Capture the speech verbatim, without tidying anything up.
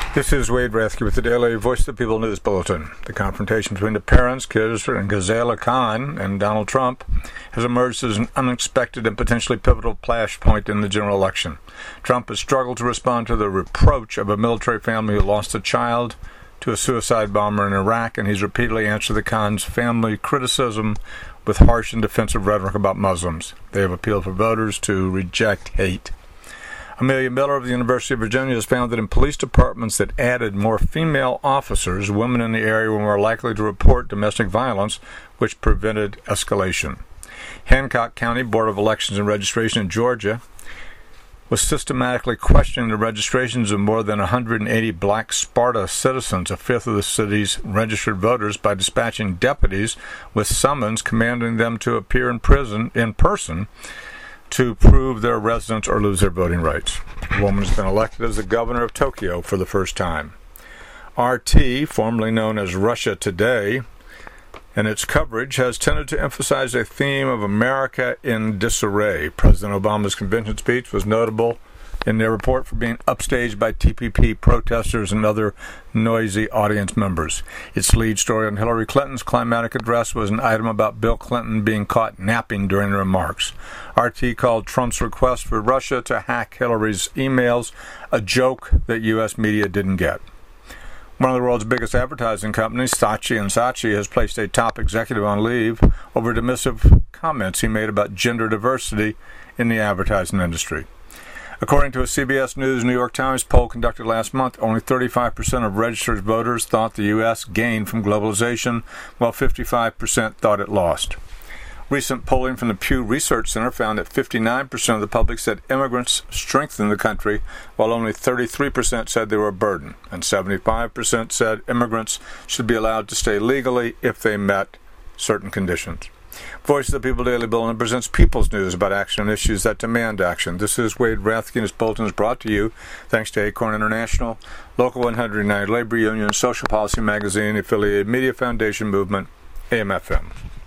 This is Wade Rathke with the Daily Voice of the People News Bulletin. The confrontation between the parents, kids, and Ghazala Khan and Donald Trump has emerged as an unexpected and potentially pivotal flashpoint in the general election. Trump has struggled to respond to the reproach of a military family who lost a child to a suicide bomber in Iraq, and he's repeatedly answered the Khan's family criticism with harsh and defensive rhetoric about Muslims. They have appealed for voters to reject hate. Amelia Miller of the University of Virginia has found that in police departments that added more female officers, women in the area were more likely to report domestic violence, which prevented escalation. Hancock County Board of Elections and Registration in Georgia was systematically questioning the registrations of more than one hundred eighty Black Sparta citizens, a fifth of the city's registered voters, by dispatching deputies with summons commanding them to appear in prison in person to prove their residence or lose their voting rights. A woman has been elected as the governor of Tokyo for the first time. R T, formerly known as Russia Today, and its coverage has tended to emphasize a theme of America in disarray. President Obama's convention speech was notable in their report for being upstaged by T P P protesters and other noisy audience members. Its lead story on Hillary Clinton's climatic address was an item about Bill Clinton being caught napping during the remarks. R T called Trump's request for Russia to hack Hillary's emails a joke that U S media didn't get. One of the world's biggest advertising companies, Saatchi and Saatchi, has placed a top executive on leave over dismissive comments he made about gender diversity in the advertising industry. According to a C B S News New York Times poll conducted last month, only thirty-five percent of registered voters thought the U S gained from globalization, while fifty-five percent thought it lost. Recent polling from the Pew Research Center found that fifty-nine percent of the public said immigrants strengthen the country, while only thirty-three percent said they were a burden, and seventy-five percent said immigrants should be allowed to stay legally if they met certain conditions. Voice of the People Daily Bulletin presents People's News about action and issues that demand action. This is Wade Rathke, and this bulletin is brought to you thanks to Acorn International, Local one hundred nine Labor Union, Social Policy Magazine, Affiliated Media Foundation Movement, A M F M.